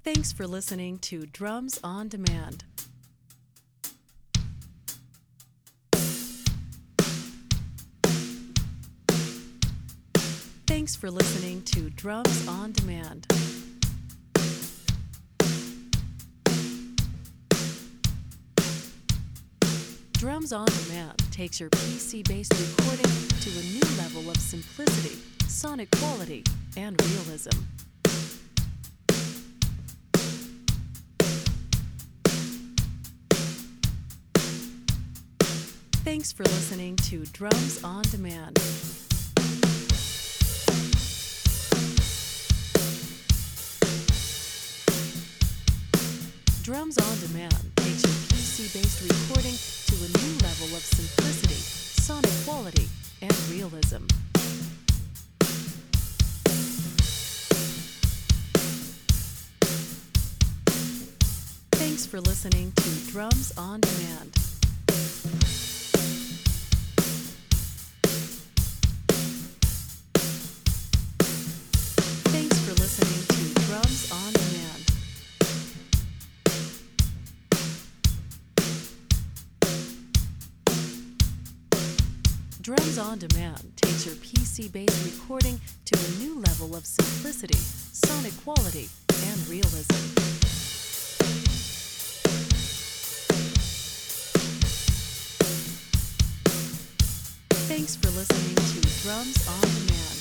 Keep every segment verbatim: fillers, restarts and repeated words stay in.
Thanks for listening to Drums on Demand. Thanks for listening to Drums on Demand. Drums on Demand takes your P C-based recording to a new level of simplicity, sonic quality, and realism. Thanks for listening to Drums on Demand. Drums on Demand takes your P C-based recording to a new level of simplicity, sonic quality, and realism. Thanks for listening to Drums on Demand. Thanks for listening to Drums on Demand. Drums on Demand takes your P C-based recording to a new level of simplicity, sonic quality, and realism. Thanks for listening to Drums on Demand.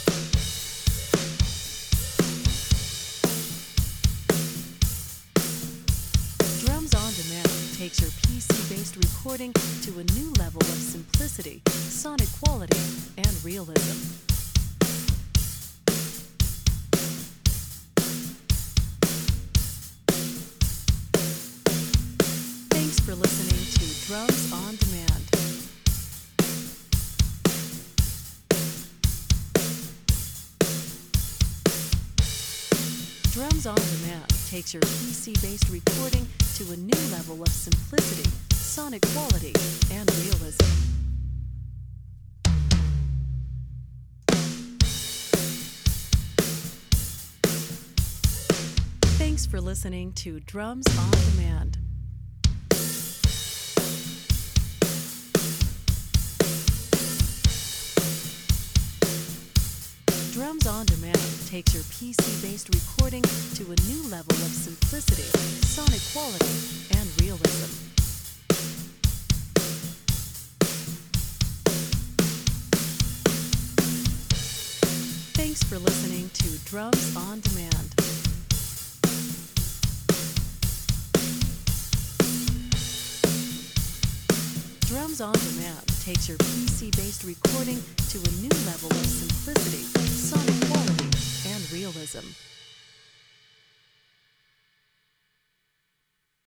Drums on Demand takes your P C-based recording to a new level of simplicity, sonic quality, and realism. Thanks for listening to Drums on Demand. Drums on Demand takes your P C-based recording to a new level of simplicity, sonic quality, and realism. Thanks for listening to Drums on Demand. Drums on Demand takes your P C-based recording to a new level of simplicity, sonic quality, and realism. Thanks for listening to Drums on Demand. Drums on Demand takes your P C-based recording to a new level of simplicity, sonic quality, and realism.